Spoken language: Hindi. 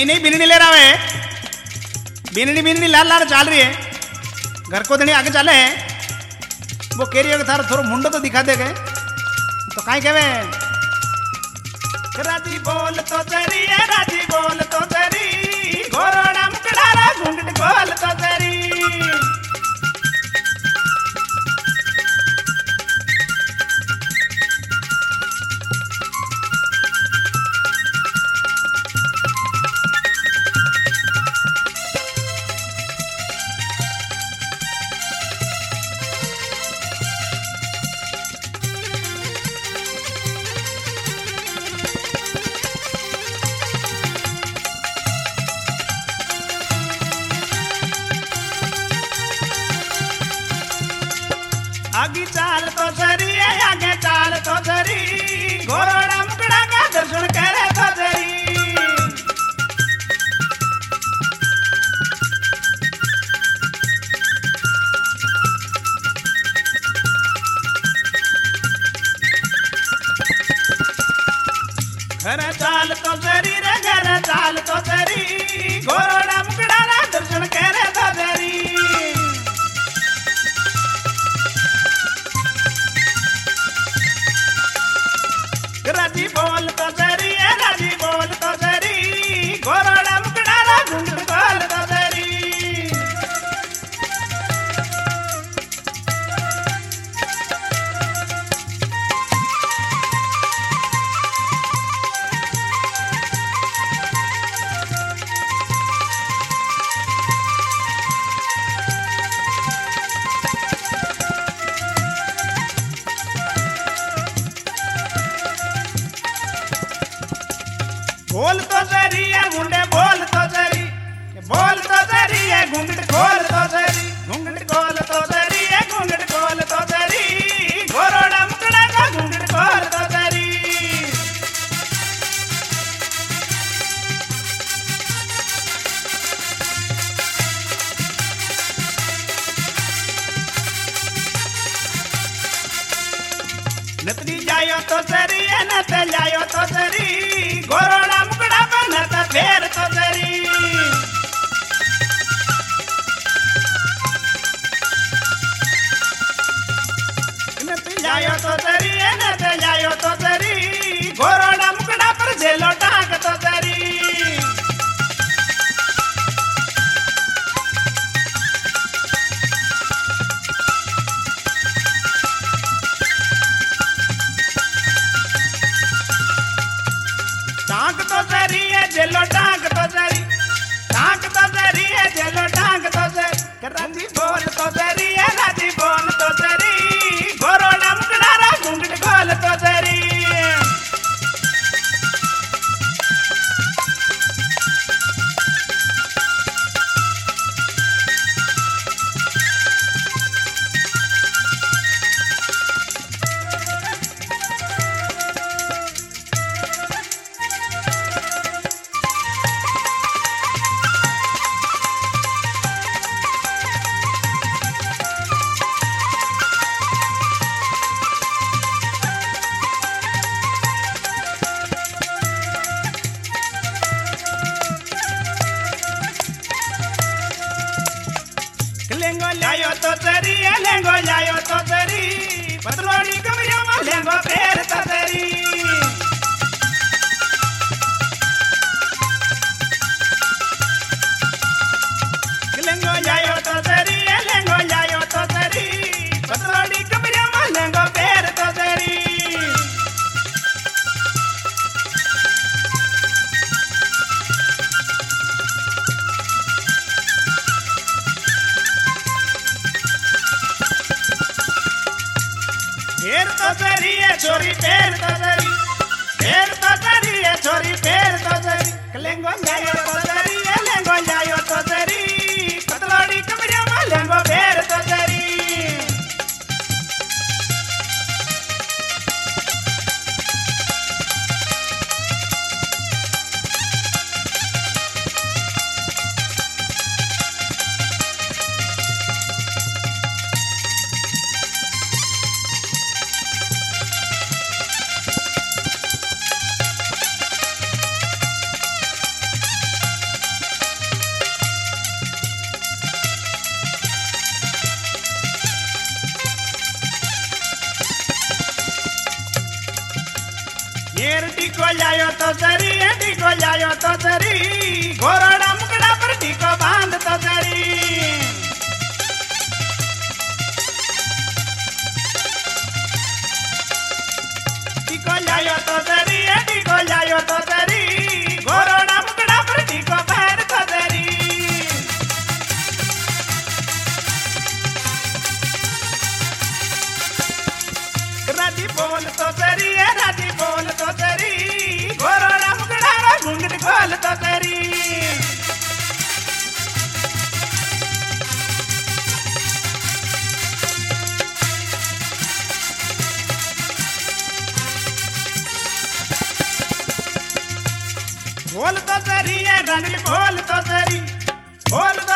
नहीं नहीं बिननी ले रहा है, बिननी बिननी लाल लाल चाल रही है, घर को धनी आगे चाले है। वो कह रही है कि थारा थोड़ा मुंडो तो दिखा दे गए तो काई कहवे राजी बोल तो चरी है, राजी बोल तो चरी, गोरोड़ा मुकड़ारा घूंघट खोल तो चरी। आगे चाल तो सरी है, आगे चाल तो सरी, गोरोड़ा मुकड़ा का दर्शन करे तो सरी। घर चाल तो सरी रे, घर चाल तो सरी, गोरोड़ा मुकड़ा का दर्शन करे तो सरी। राजी बोल तो सरी है, राजी बोल तो सरी, गोरोड़ा मुकड़ारा घूंघट खोल तो सरी। बोल तो सरी है मुंडे बोल तो सरी, बोल तो सरी है घूंघट खोल तो सरी, घूंघट खोल तो सरी है, घूंघट खोल तो सरी, गोरोड़ा मुकड़ा का घूंघट खोल तो सरी। नतनी जायो तो सरी है, नत जायो तो सरी, गोरोड़ा मुकड़ा पर नत फेर तो सरी। नत जायो तो सरी है, नत जायो तो सरी, गोरोड़ा मुकड़ा पर जेलो टांग तो सरी। टांग तो सरी है, जेलो टांग तो सरी, टांग तो सरी है, जेलो टांग तो सरी। राजी बोल तो सरी है, राजी बोल तो सरी, गोरोड़ा मुकड़ारा घूंघट खोल तो सरी। लेंगो लायो तो सरी है, लेंगो लायो तो सरी, पतलोड़ी कमरियों में लेंगो फेर तो सरी। लेंगो लायो तो सरी है, लेंगो लायो तो सरी, पतलोड़ी कमरियों में लेंगो फेर तो सरी। फेर तो सरी है छोरी, फेर तो सरी, फेर तो सरी है छोरी, फेर तो सरी। लेंगो जायो तो सरी है, लेंगो जायो तो सरी, पतलोड़ी कमरियों में लेंगो फेर तो सरी। घेर टीको जायो तो जरी टीको जायो तो जरी घोरड़ा मुकड़ा पर टीको बांध तो जरी टीको जायो तो जरी टीको जायो तो जरी घोरड़ा मुकड़ा पर टीको बांध तो जरी राजी बोल तो जरी राजी बोल तो जरी घोरड़ा मुकड़ा घूंघट खोल तो जरी बोल तो जरी है रंगली बोल तो जरी बोल तो